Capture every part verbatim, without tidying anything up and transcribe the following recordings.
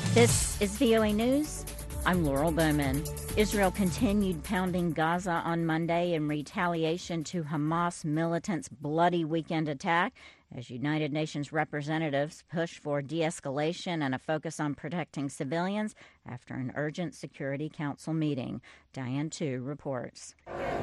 This is V O A News. I'm Laurel Bowman. Israel continued pounding Gaza on Monday in retaliation to Hamas militants' bloody weekend attack as United Nations representatives push for de-escalation and a focus on protecting civilians after an urgent Security Council meeting. Diane Tu reports.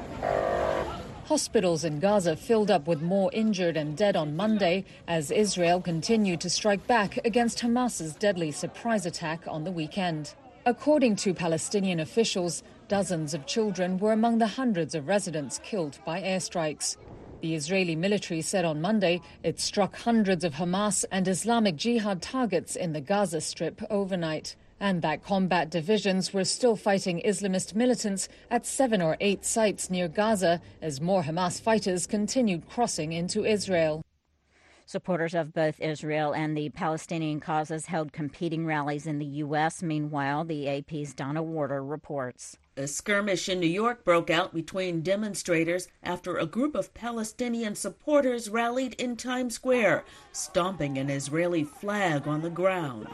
Hospitals in Gaza filled up with more injured and dead on Monday as Israel continued to strike back against Hamas's deadly surprise attack on the weekend. According to Palestinian officials, dozens of children were among the hundreds of residents killed by airstrikes. The Israeli military said on Monday it struck hundreds of Hamas and Islamic Jihad targets in the Gaza Strip overnight, and that combat divisions were still fighting Islamist militants at seven or eight sites near Gaza as more Hamas fighters continued crossing into Israel. Supporters of both Israel and the Palestinian causes held competing rallies in the U S. Meanwhile, the A P's Donna Warder reports. A skirmish in New York broke out between demonstrators after a group of Palestinian supporters rallied in Times Square, stomping an Israeli flag on the ground.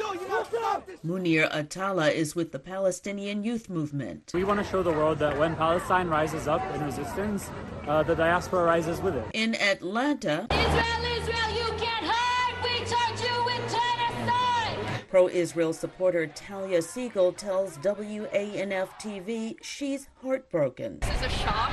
Munir Atala is with the Palestinian Youth Movement. We want to show the world that when Palestine rises up in resistance, uh, the diaspora rises with it. In Atlanta, Israel, Israel, you can't hide! We charge you with genocide! Pro-Israel supporter Talia Siegel tells W A N F T V she's heartbroken. This is a shock.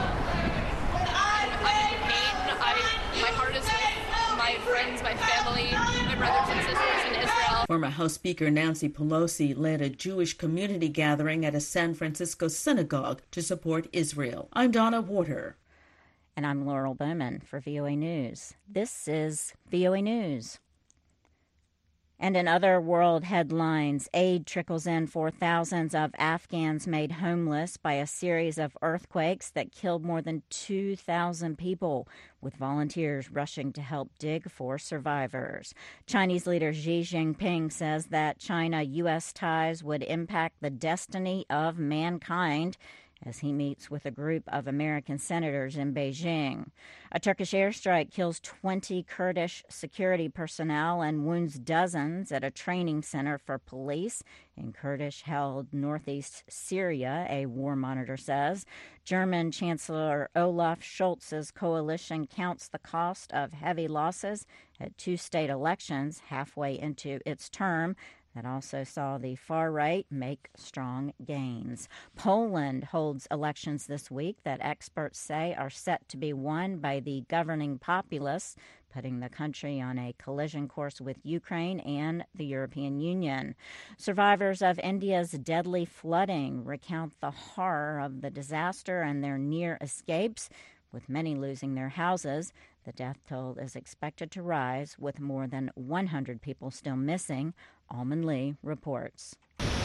I'm in pain. I, my heart is with my friends, my family, my brothers and sisters in Israel. Former House Speaker Nancy Pelosi led a Jewish community gathering at a San Francisco synagogue to support Israel. I'm Donna Warder. And I'm Laurel Bowman for V O A News. This is V O A News. And in other world headlines, aid trickles in for thousands of Afghans made homeless by a series of earthquakes that killed more than two thousand people, with volunteers rushing to help dig for survivors. Chinese leader Xi Jinping says that China-U S ties would impact the destiny of mankind as he meets with a group of American senators in Beijing. A Turkish airstrike kills twenty Kurdish security personnel and wounds dozens at a training center for police in Kurdish-held northeast Syria, a war monitor says. German Chancellor Olaf Scholz's coalition counts the cost of heavy losses at two state elections halfway into its term. That also saw the far right make strong gains. Poland holds elections this week that experts say are set to be won by the governing populists, putting the country on a collision course with Ukraine and the European Union. Survivors of India's deadly flooding recount the horror of the disaster and their near escapes, with many losing their houses. The death toll is expected to rise, with more than one hundred people still missing. Almond Lee reports.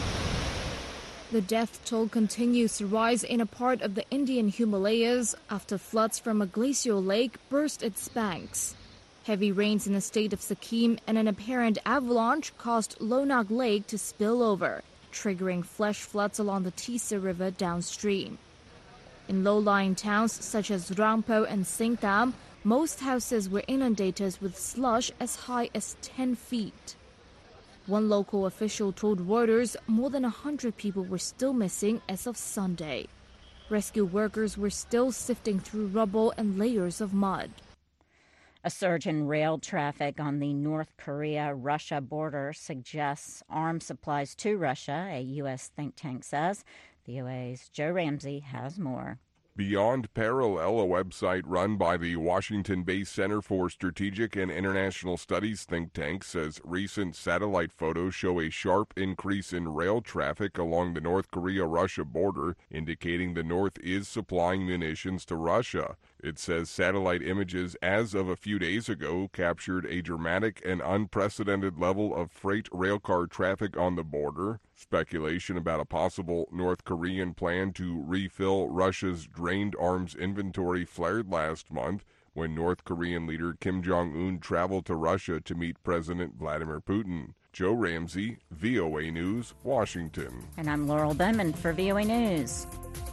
The death toll continues to rise in a part of the Indian Himalayas after floods from a glacial lake burst its banks. Heavy rains in the state of Sikkim and an apparent avalanche caused Lonak Lake to spill over, triggering flash floods along the Tisa River downstream. In low-lying towns such as Rangpo and Singtam, most houses were inundated with slush as high as ten feet. One local official told Reuters more than one hundred people were still missing as of Sunday. Rescue workers were still sifting through rubble and layers of mud. A surge in rail traffic on the North Korea-Russia border suggests arms supplies to Russia, a U S think tank says. V O A's Joe Ramsey has more. Beyond Parallel, a website run by the Washington-based Center for Strategic and International Studies think tank, says recent satellite photos show a sharp increase in rail traffic along the North Korea-Russia border, indicating the North is supplying munitions to Russia. It says satellite images as of a few days ago captured a dramatic and unprecedented level of freight railcar traffic on the border. Speculation about a possible North Korean plan to refill Russia's drained arms inventory flared last month when North Korean leader Kim Jong-un traveled to Russia to meet President Vladimir Putin. Joe Ramsey, V O A News, Washington. And I'm Laurel Bowman for V O A News.